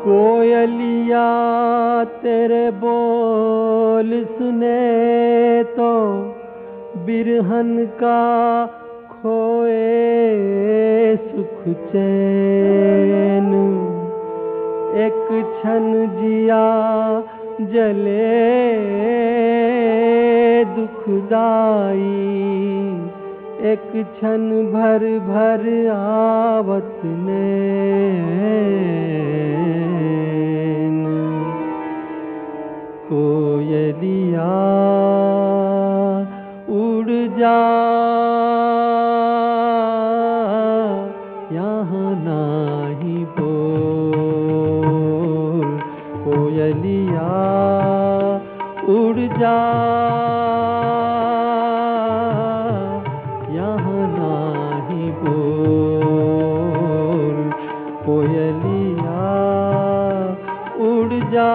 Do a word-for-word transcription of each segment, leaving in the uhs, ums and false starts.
कोयलिया तेरे बोल सुने तो बिरहन का खोए सुख चैन। एक क्षण जिया जले दुखदाई, एक क्षण भर भर आवत नैन। कोयलिया उड़ जा यहाँ नाही बोल, कोयलिया उड़ जा यहाँ नाही बोल, कोयलिया उड़ जा।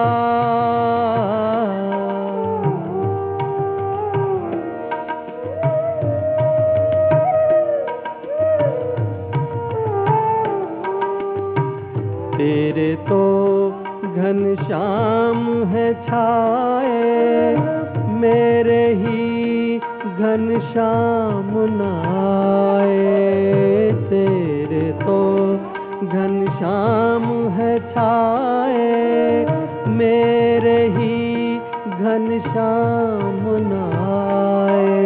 तेरे तो घनश्याम है छाए, मेरे ही घनश्याम नाए। तेरे तो घनश्याम है छाए, मेरे ही घनश्याम नाए।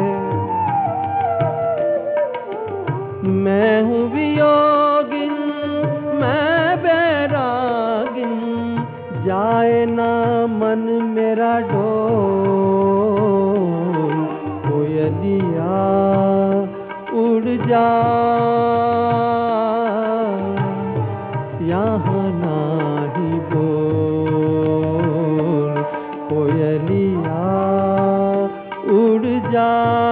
मैं हूँ वियोगिन मैं बैरागिन, जाए ना मन मेरा डोल। कोयलिया उड़ जा यहाँ नाही बोल, कोयलिया उड़ जा।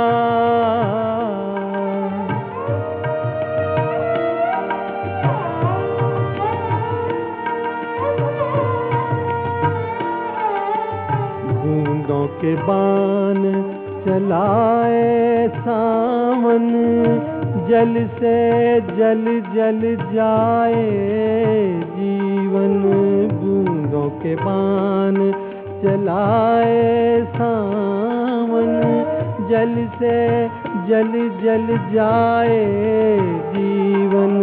बूंदों के बाण चलाए सावन, जल से जल जल जाए जीवन। बूंदों के बाण चलाए सावन, जल से जल जल जाए जीवन।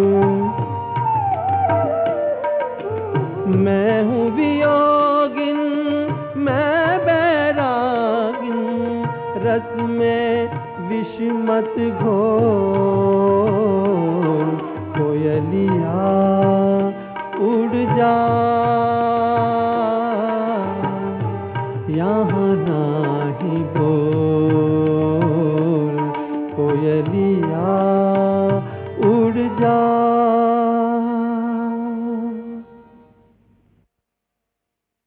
मैं हूँ वियोगिन मैं बैरागिन, रस में विष मत घोल। कोयलिया उड़ जा